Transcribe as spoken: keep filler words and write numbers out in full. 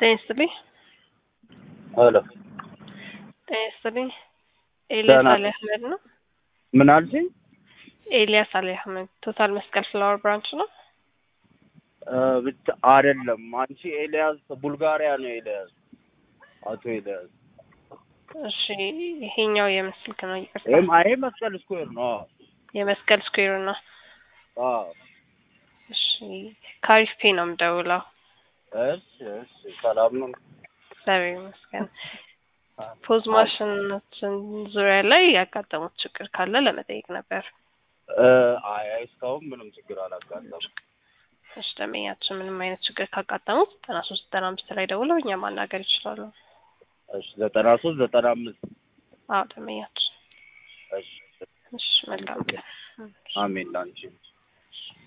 ጤና ሄሎ ጤና ይስጥልኝ። ኤልያስ አሊ አህመድ ነው። ምን አልሽኝ? ኤልያስ አሊ አህመድ ቶታል መስቀል ፍላወር ብራንች ነው። ብቻ አይደለም። አንቺ ኤልያስ ቡልጋሪያ ነው ኤልያስ። አቶ ኤልያስ። እሺ ይሄኛው የመስልክ ነው ይቅርታ። ኤም አይ መስቀል ስኩዌር ነው። የመስቀል ስኩዌር ነው። አዎ እሺ ካሪስፔ ነው የምደውለው። እሺ እሺ ሰላም ነው። እግዚአብሔር ይመስገን። ፖዝ ማሽኖችን ዙሪያ ላይ ያጋጠሙት ችግር ካለ ለመጠየቅ ነበር። አይ አይ እስካሁን ምንም ችግር አላጋጠመም። እሺ ደንበኛችን ምንም አይነት ችግር ካጋጠሙት ዘጠና ሶስት ዘጠና አምስት ላይ ደውለው እኛ ማናገር ይችላሉ። እሺ ዘጠና ሶስት ዘጠና አምስት አዎ ደንበኛችን። እሺ እሺ መልካም ቀን። አሜን ላንቺ